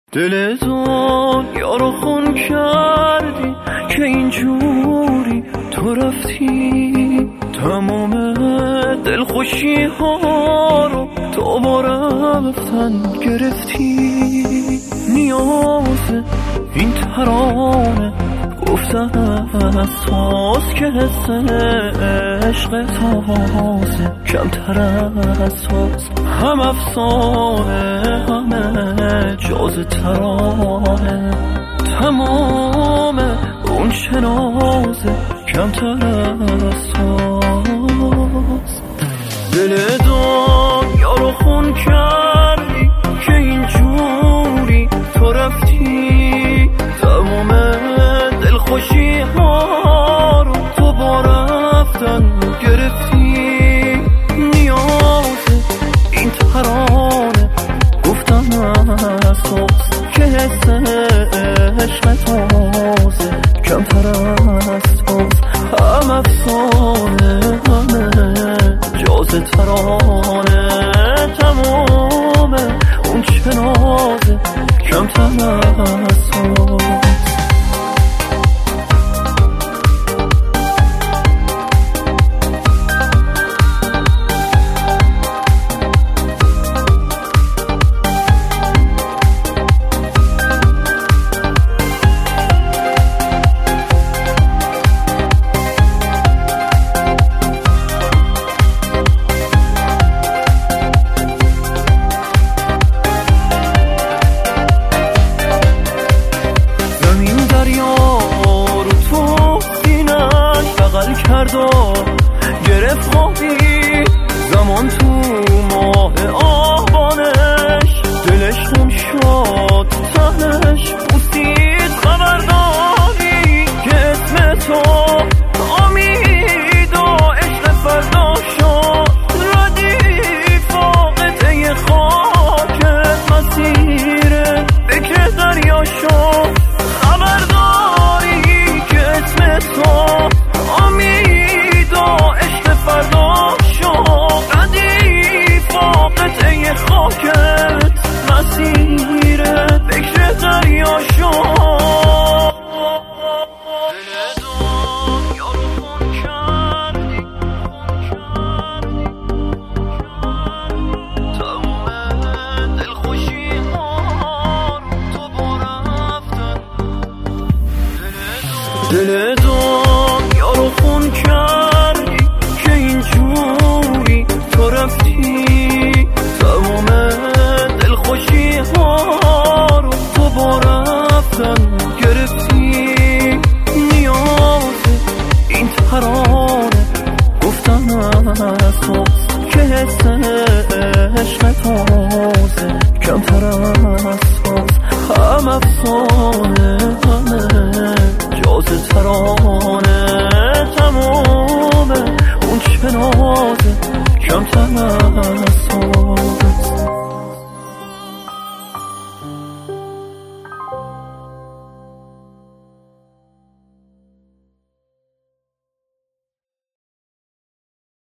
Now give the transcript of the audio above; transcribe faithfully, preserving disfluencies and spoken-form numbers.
دل دنیا رو خون کردی که اینجوری تو رفتی، تمام دلخوشی ها رو تو با رفتن گرفتی. نیاز این ترانه گفتن اساس که حس عشق تازه کمتر اساس، هم افسانه همه جاز ترانه، تمام اون چه نازه کمتر اساس. دل دنیا رو خون کردی که اینجوری تو رفتی، تمام دلخوشی ها رو تو با رفتن گرفتی. نیاز این ترانه گفتن اساس که حس عشق تازه کمتر اساس، هم افسانه همه جاز ترانه، تمام اون چه نازه کمتر اساس. گرفت خوابی زمان تو ماه آبانش، دلش خون شد تنش پوستید خبرداری که اسم تو امید و عشق فردا شد. ردیف و قطعه خاکت مسیر فکر دریا شد، خبرداری که اسم تو امید و عشق فردا شد. ردیف و قطعه خاکت مسیر فکر دریا شد. دل دنیا رو خون کردی، تمام دلخوشی ها رو تو با رفتن. دل دنیا رو خون کردی که اینجوری تو رفتی، تمام دلخوشی ها رو تو با رفتن گرفتی. نیاز این ترانه گفتن اساس که حس عشق تازه کمتر اساس، هم افسانه همه جاز ترانه، تمام اون چه نازه کمتر اساس.